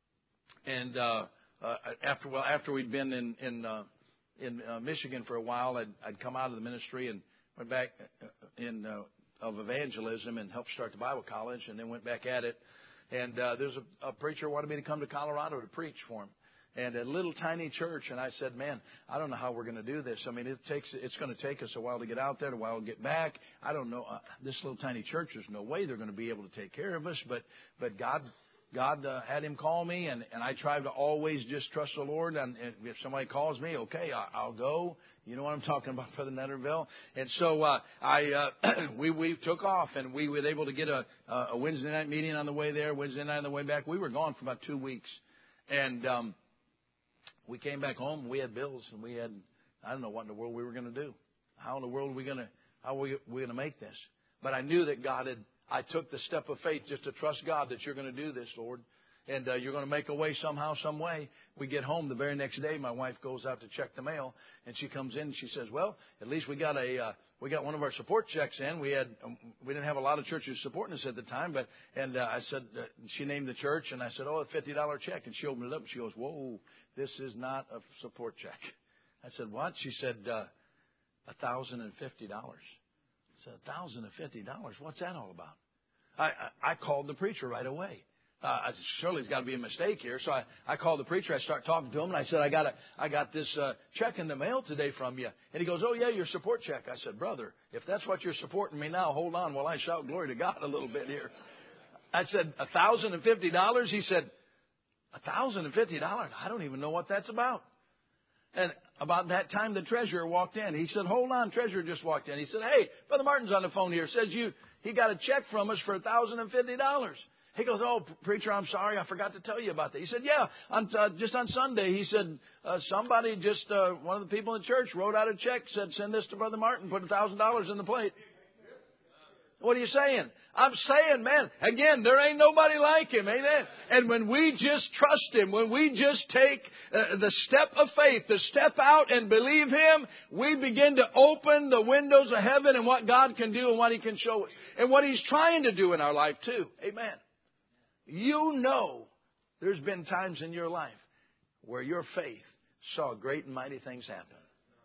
and uh, uh, after well after we'd been in in uh, in uh, Michigan for a while, I'd, I'd come out of the ministry and went back in uh, of evangelism and helped start the Bible college, and then went back at it. And uh, there's a, a preacher who wanted me to come to Colorado to preach for him. And a little tiny church. And I said, man, I don't know how we're going to do this. I mean, it takes, it's going to take us a while to get out there, a while to get back. I don't know. Uh, this little tiny church, there's no way they're going to be able to take care of us. But, but God, God uh, had him call me. And, and I tried to always just trust the Lord. And, and if somebody calls me, okay, I, I'll go. You know what I'm talking about, Brother Netterville. And so uh, I uh, we we took off, and we were able to get a, a Wednesday night meeting on the way there, Wednesday night on the way back. We were gone for about two weeks. And um, we came back home. We had bills, and we had, I don't know what in the world we were going to do. How in the world are we going to, how are we, we going to make this? But I knew that God had, I took the step of faith just to trust God that you're going to do this, Lord. And uh, you're going to make a way somehow, some way. We get home the very next day. My wife goes out to check the mail, and she comes in and she says, "Well, at least we got a uh, we got one of our support checks in. We had um, we didn't have a lot of churches supporting us at the time, but and uh, I said uh, she named the church, and I said, "Oh, a fifty dollar check." And she opened it up, and she goes, "Whoa, this is not a support check." I said, "What?" She said, uh, "A thousand and fifty dollars." I said, "A thousand and fifty dollars? What's that all about?" I, I I called the preacher right away. Uh, I said, surely there's got to be a mistake here. So I, I called the preacher. I started talking to him, and I said, I got a, I got this uh, check in the mail today from you. And he goes, "Oh, yeah, your support check." I said, "Brother, if that's what you're supporting me now, hold on while I shout glory to God a little bit here." I said, "A thousand and fifty dollars?" He said, "A thousand and fifty dollars? I don't even know what that's about." And about that time, the treasurer walked in. He said, "Hold on, treasurer just walked in." He said, "Hey, Brother Martin's on the phone here. Says you, he got a check from us for a thousand and fifty dollars. He goes, "Oh, preacher, I'm sorry. I forgot to tell you about that." He said, "Yeah, on, uh, just on Sunday," he said, uh, somebody just, uh, one of the people in the church wrote out a check, said, send this to Brother Martin, put a thousand dollars in the plate." What are you saying? I'm saying, man, again, there ain't nobody like him. Amen. And when we just trust him, when we just take uh, the step of faith, the step out and believe him, we begin to open the windows of heaven and what God can do and what he can show us. And what he's trying to do in our life too. Amen. You know there's been times in your life where your faith saw great and mighty things happen.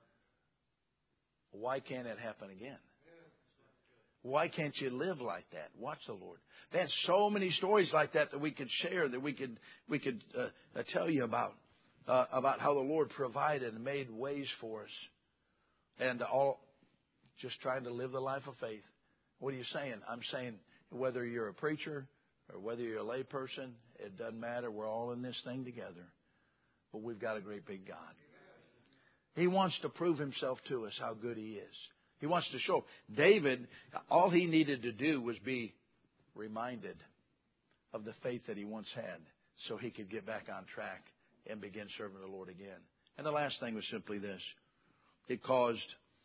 Why can't it happen again? Why can't you live like that? Watch the Lord. Man, so many stories like that that we could share, that we could we could uh, tell you about, uh, about how the Lord provided and made ways for us. And all just trying to live the life of faith. What are you saying? I'm saying whether you're a preacher, or whether you're a lay person, it doesn't matter. We're all in this thing together. But we've got a great big God. He wants to prove himself to us how good he is. He wants to show. David, all he needed to do was be reminded of the faith that he once had so he could get back on track and begin serving the Lord again. And the last thing was simply this. It caused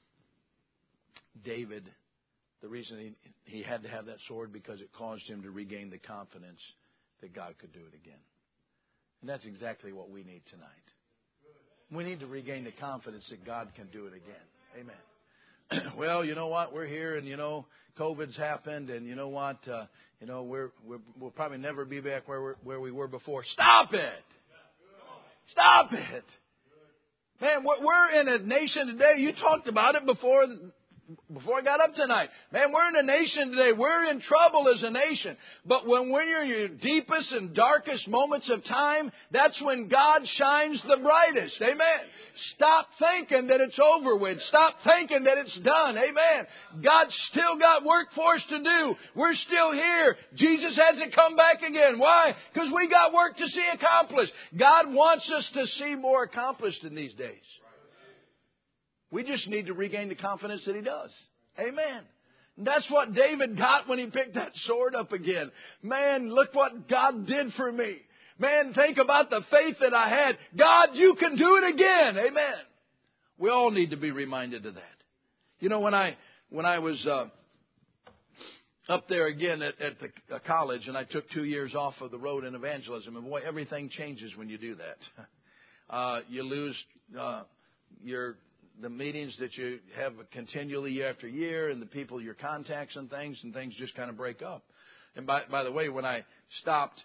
David, the reason he, he had to have that sword, because it caused him to regain the confidence that God could do it again. And that's exactly what we need tonight. We need to regain the confidence that God can do it again. Amen. Well, you know what? We're here, and you know, COVID's happened, and you know what? Uh, you know, we're, we're we'll probably never be back where we're, where we were before. Stop it! Stop it! Man, we're in a nation today. You talked about it before. Before I got up tonight. Man, we're in a nation today. We're in trouble as a nation. But when we're in your deepest and darkest moments of time, that's when God shines the brightest. Amen. Stop thinking that it's over with. Stop thinking that it's done. Amen. God's still got work for us to do. We're still here. Jesus hasn't come back again. Why? Because we got work to see accomplished. God wants us to see more accomplished in these days. We just need to regain the confidence that he does. Amen. And that's what David got when he picked that sword up again. Man, look what God did for me. Man, think about the faith that I had. God, you can do it again. Amen. We all need to be reminded of that. You know, when I when I was uh, up there again at, at the uh, college, and I took two years off of the road in evangelism. And boy, everything changes when you do that. Uh, you lose uh, your the meetings that you have continually year after year, and the people, your contacts and things, and things just kind of break up. And by by the way, when I stopped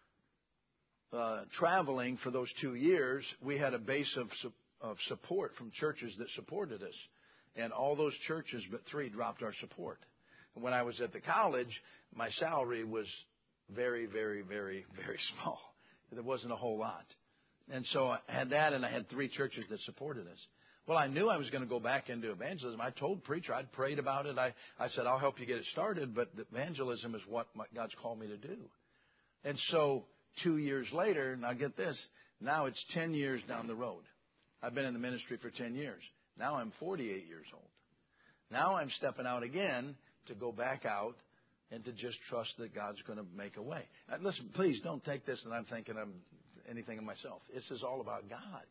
uh, traveling for those two years, we had a base of of support from churches that supported us, and all those churches but three dropped our support. When I was at the college, my salary was very, very, very, very small. There wasn't a whole lot. And so I had that, and I had three churches that supported us. Well, I knew I was going to go back into evangelism. I told the preacher, I'd prayed about it. I, I said, I'll help you get it started, but evangelism is what my, God's called me to do. And so two years later, now get this, now it's ten years down the road. I've been in the ministry for ten years. Now I'm forty-eight years old. Now I'm stepping out again to go back out and to just trust that God's going to make a way. Now, listen, please don't take this and I'm thinking I'm anything of myself. This is all about God.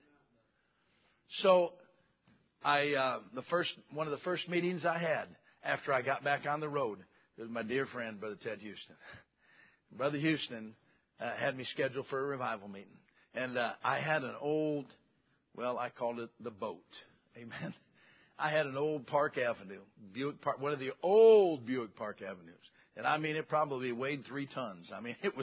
So I, uh, the first, one of the first meetings I had after I got back on the road was my dear friend, Brother Ted Houston. Brother Houston uh, had me scheduled for a revival meeting. And uh, I had an old, well, I called it the boat. Amen. I had an old Park Avenue, Buick Park, one of the old Buick Park Avenues. And I mean, it probably weighed three tons. I mean, it was,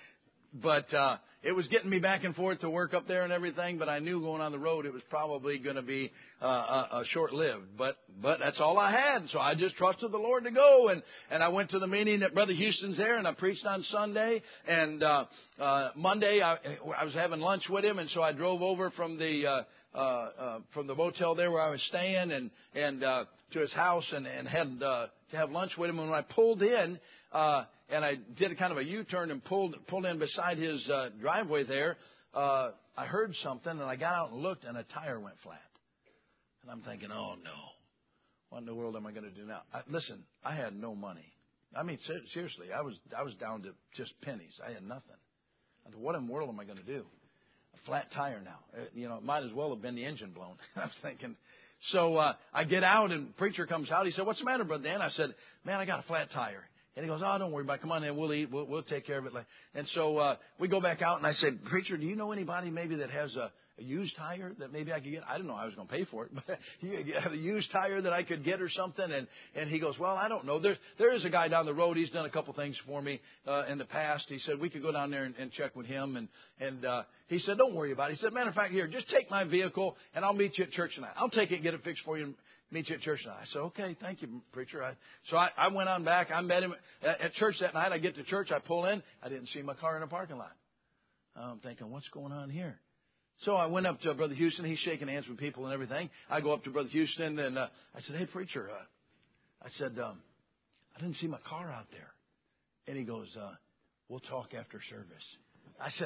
but uh, it was getting me back and forth to work up there and everything. But I knew going on the road, it was probably going to be uh, uh, uh, short-lived. But but that's all I had. So I just trusted the Lord to go. And, and I went to the meeting at Brother Houston's there, and I preached on Sunday. And uh, uh, Monday, I, I was having lunch with him. And so I drove over from the uh, Uh, uh, from the motel there where I was staying and, and, uh, to his house and, and had, uh, to have lunch with him. And when I pulled in, uh, and I did a kind of a U-turn and pulled, pulled in beside his, uh, driveway there, uh, I heard something and I got out and looked and a tire went flat. And I'm thinking, oh no, what in the world am I going to do now? I, listen, I had no money. I mean, ser- seriously, I was, I was down to just pennies. I had nothing. I thought, what in the world am I going to do? Flat tire now. You know, it might as well have been the engine blown. I was thinking. So uh, I get out and preacher comes out. He said, what's the matter, Brother Dan? I said, man, I got a flat tire. And he goes, oh, don't worry about it. Come on in. We'll eat. We'll, we'll take care of it. And so uh, we go back out and I said, preacher, do you know anybody maybe that has a, a used tire that maybe I could get? I didn't know I was going to pay for it, but you have a used tire that I could get or something. And, and he goes, well, I don't know. There, there is a guy down the road. He's done a couple things for me uh, in the past. He said we could go down there and, and check with him. And, and uh, he said, don't worry about it. He said, matter of fact, here, just take my vehicle and I'll meet you at church tonight. I'll take it and get it fixed for you and meet you at church tonight. I said, okay, thank you, preacher. I, so I, I went on back. I met him at, at church that night. I get to church. I pull in. I didn't see my car in the parking lot. I'm thinking, what's going on here? So I went up to Brother Houston. He's shaking hands with people and everything. I go up to Brother Houston and uh, I said, hey, preacher, uh, I said, um, I didn't see my car out there. And he goes, uh, we'll talk after service. I said,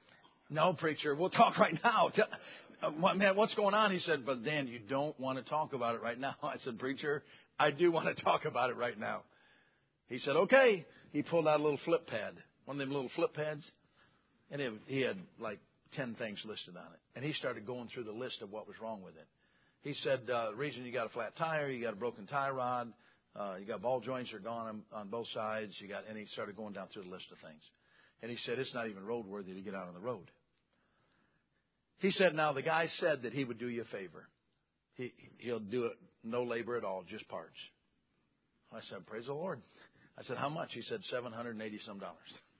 no, preacher, we'll talk right now. Uh, what, man, what's going on? He said, but Dan, you don't want to talk about it right now. I said, preacher, I do want to talk about it right now. He said, okay. He pulled out a little flip pad, one of them little flip pads. And it, he had like ten things listed on it. And he started going through the list of what was wrong with it. He said, uh, the reason you got a flat tire, you got a broken tie rod, uh, you got ball joints are gone on, on both sides. You got, and he started going down through the list of things. And he said, it's not even roadworthy to get out on the road. He said, now the guy said that he would do you a favor. He, he'll do it, no labor at all, just parts. I said, praise the Lord. I said, how much? He said, seven hundred eighty some dollars.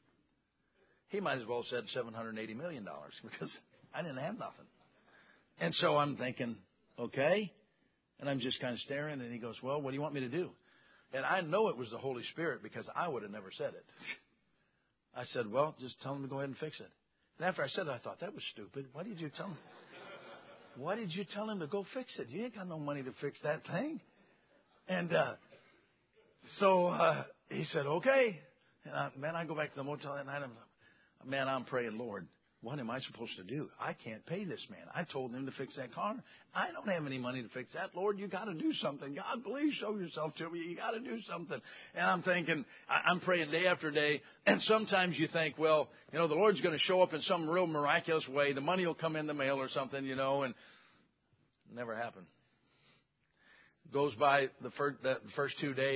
He might as well have said seven hundred eighty million dollars because I didn't have nothing. And so I'm thinking, okay. And I'm just kind of staring. And he goes, well, what do you want me to do? And I know it was the Holy Spirit because I would have never said it. I said, well, just tell him to go ahead and fix it. And after I said it, I thought, that was stupid. Why did you tell him? Why did you tell him to go fix it? You ain't got no money to fix that thing. And uh, so uh, he said, okay. And I, man, I go back to the motel that night. I'm Man, I'm praying, Lord, what am I supposed to do? I can't pay this man. I told him to fix that car. I don't have any money to fix that. Lord, you got to do something. God, please show yourself to me. You got to do something. And I'm thinking, I'm praying day after day. And sometimes you think, well, you know, the Lord's going to show up in some real miraculous way. The money will come in the mail or something, you know, and it never happened. Goes by the first, the first two days.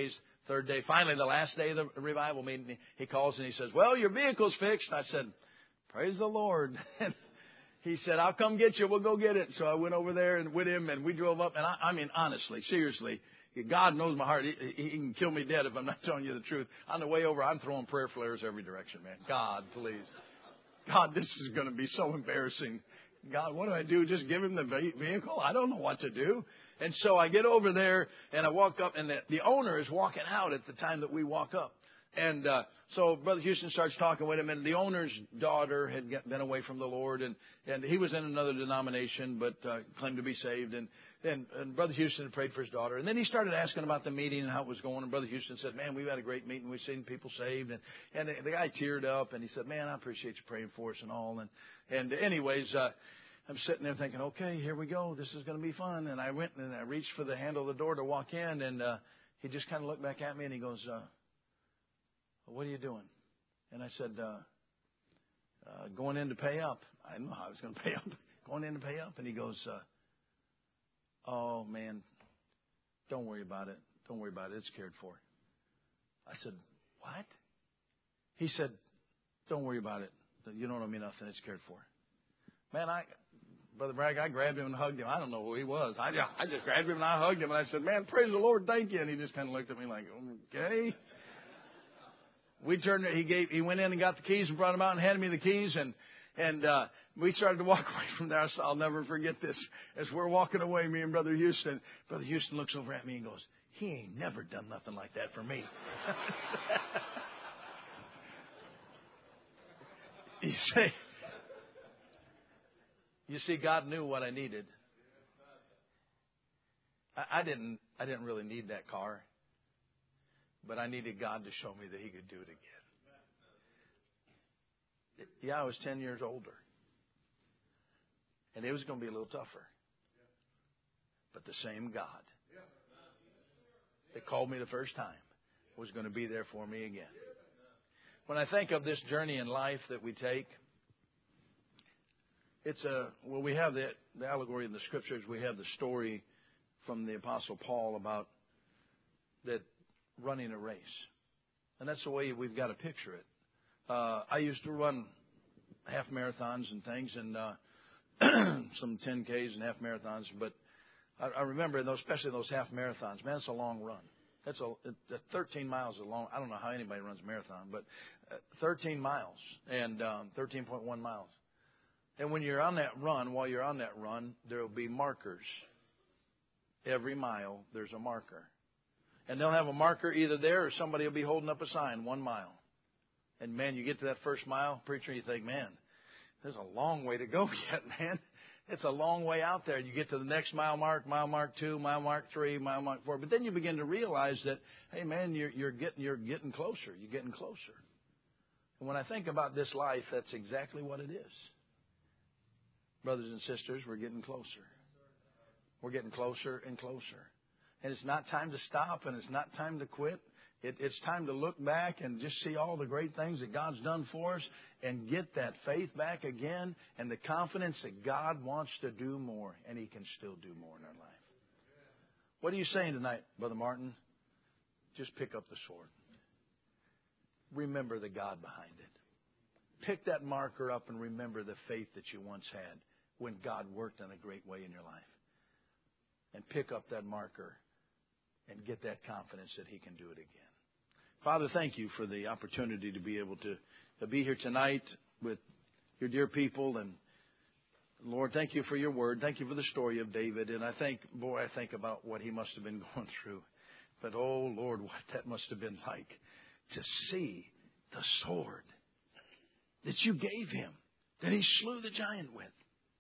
Third day, finally, the last day of the revival meeting, he calls and he says, well, your vehicle's fixed. I said, praise the Lord. And he said, I'll come get you. We'll go get it. So I went over there and with him, and we drove up. And I, I mean, honestly, seriously, God knows my heart. He, he can kill me dead if I'm not telling you the truth. On the way over, I'm throwing prayer flares every direction, man. God, please. God, this is going to be so embarrassing. God, what do I do? Just give him the vehicle? I don't know what to do. And so I get over there, and I walk up, and the, the owner is walking out at the time that we walk up. And uh, so Brother Houston starts talking with him, and the owner's daughter had get, been away from the Lord, and, and he was in another denomination, but uh, claimed to be saved. And, and, and Brother Houston had prayed for his daughter. And then he started asking about the meeting and how it was going. And Brother Houston said, man, we've had a great meeting. We've seen people saved. And, and the, the guy teared up, and he said, man, I appreciate you praying for us and all. And, and anyways, uh, I'm sitting there thinking, okay, here we go. This is going to be fun. And I went and I reached for the handle of the door to walk in, and uh, he just kind of looked back at me, and he goes, uh, what are you doing? And I said, uh, uh, going in to pay up. I didn't know how I was going to pay up. Going in to pay up. And he goes, uh, oh, man, don't worry about it. Don't worry about it. It's cared for. I said, what? He said, don't worry about it. You don't owe me nothing. It's cared for. Man, I, Brother Bragg, I grabbed him and hugged him. I don't know who he was. I, I just grabbed him and I hugged him. And I said, man, praise the Lord. Thank you. And he just kind of looked at me like, okay. We turned. He gave. He went in and got the keys and brought them out and handed me the keys, and and uh, we started to walk away from there. So I'll never forget this. As we're walking away, me and Brother Houston, Brother Houston looks over at me and goes, "He ain't never done nothing like that for me." You say, you see, God knew what I needed. I, I didn't. I didn't really need that car. But I needed God to show me that He could do it again. Yeah, I was ten years older. And it was going to be a little tougher. But the same God that called me the first time was going to be there for me again. When I think of this journey in life that we take, it's a, well, we have the, the allegory in the Scriptures. We have the story from the Apostle Paul about that running a race. And that's the way we've got to picture it. Uh, I used to run half marathons and things, and uh, some ten Ks and half marathons. But I, I remember, those, especially those half marathons, man, it's a long run. That's a, it, thirteen miles is a long. I don't know how anybody runs a marathon, but uh, thirteen miles and um, thirteen point one miles. And when you're on that run, while you're on that run, there will be markers. Every mile, there's a marker. And they'll have a marker either there or somebody will be holding up a sign, one mile. And, man, you get to that first mile, preacher, you think, man, there's a long way to go yet, man. It's a long way out there. You get to the next mile mark, mile mark two, mile mark three, mile mark four. But then you begin to realize that, hey, man, you're, you're getting you're getting closer. You're getting closer. And when I think about this life, that's exactly what it is. Brothers and sisters, we're getting closer. We're getting closer and closer. And it's not time to stop, and it's not time to quit. It, it's time to look back and just see all the great things that God's done for us and get that faith back again and the confidence that God wants to do more, and He can still do more in our life. What are you saying tonight, Brother Martin? Just pick up the sword. Remember the God behind it. Pick that marker up and remember the faith that you once had when God worked in a great way in your life. And pick up that marker and get that confidence that He can do it again. Father, thank you for the opportunity to be able to, to be here tonight with your dear people. And Lord, thank you for your word. Thank you for the story of David. And I think, boy, I think about what he must have been going through. But, oh, Lord, what that must have been like to see the sword that you gave him, that he slew the giant with.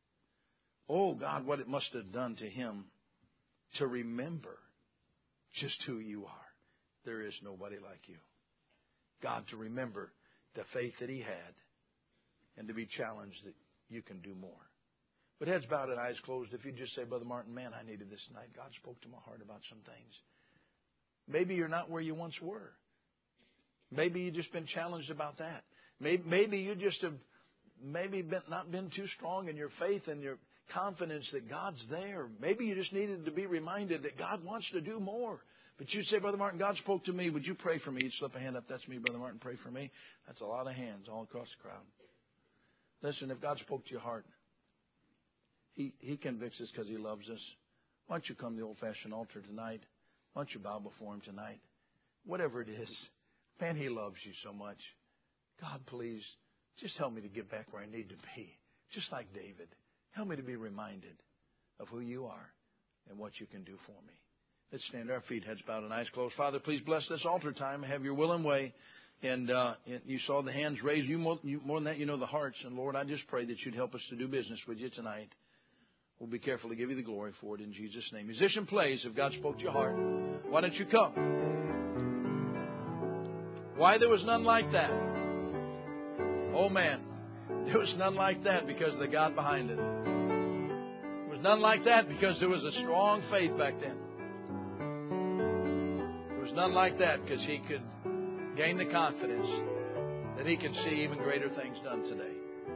Oh, God, what it must have done to him to remember just who you are. There is nobody like you. God, to remember the faith that he had and to be challenged that you can do more. But heads bowed and eyes closed, if you just say, Brother Martin, man, I needed this tonight. God spoke to my heart about some things. Maybe you're not where you once were. Maybe you've just been challenged about that. Maybe, maybe you just have maybe been, not been too strong in your faith and your confidence that God's there. Maybe you just needed to be reminded that God wants to do more. But you'd say, Brother Martin, God spoke to me. Would you pray for me? You'd slip a hand up. That's me, Brother Martin. Pray for me. That's a lot of hands all across the crowd. Listen, if God spoke to your heart, He, he convicts us because He loves us. Why don't you come to the old-fashioned altar tonight? Why don't you bow before Him tonight? Whatever it is, man, He loves you so much. God, please, just help me to get back where I need to be. Just like David. Help me to be reminded of who You are and what You can do for me. Let's stand to our feet, heads bowed and eyes closed. Father, please bless this altar time. Have Your will and way. And uh, You saw the hands raised. You more, you more than that, You know the hearts. And Lord, I just pray that You'd help us to do business with You tonight. We'll be careful to give You the glory for it in Jesus' name. Musician plays, if God spoke to your heart, why don't you come? Why there was none like that? Oh man, there was none like that because of the God behind it. There was none like that because there was a strong faith back then. There was none like that because he could gain the confidence that he can see even greater things done today.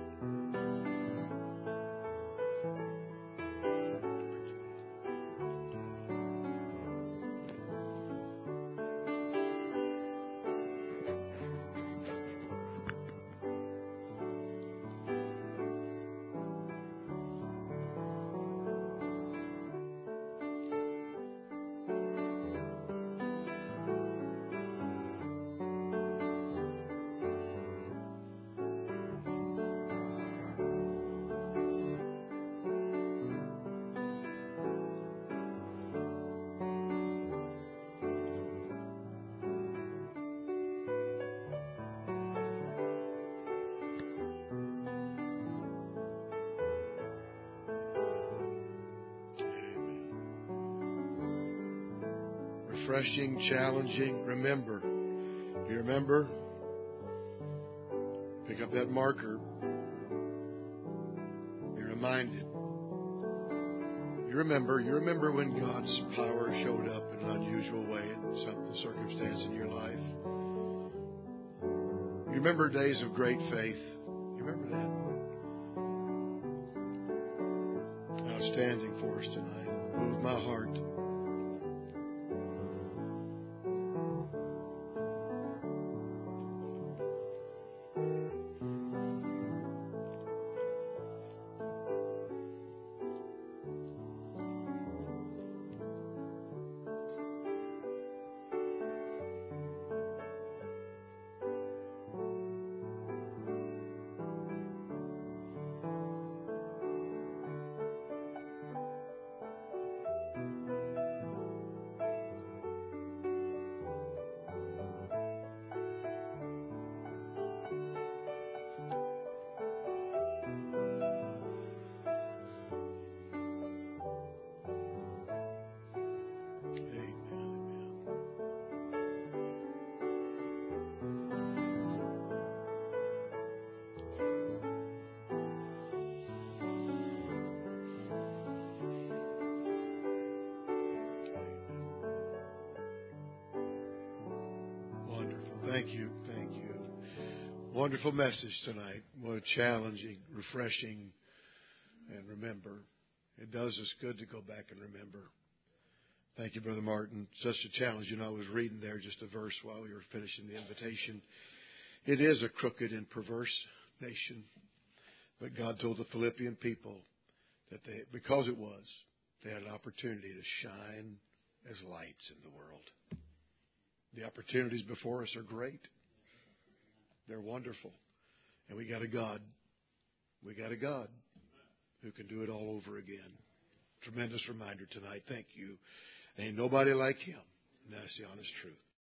Refreshing, challenging. Remember. Do you remember? Pick up that marker. Be reminded. You remember. You remember when God's power showed up in an unusual way in some circumstance in your life. You remember days of great faith. You remember that. Outstanding for us tonight. Move my heart. Thank you. Thank you. Wonderful message tonight. What a challenging, refreshing, and remember. It does us good to go back and remember. Thank you, Brother Martin. Such a challenge. You know, I was reading there just a verse while we were finishing the invitation. It is a crooked and perverse nation. But God told the Philippian people that they, because it was, they had an opportunity to shine as lights in the world. The opportunities before us are great. They're wonderful. And we got a God. We got a God who can do it all over again. Tremendous reminder tonight. Thank you. Ain't nobody like Him. And that's the honest truth.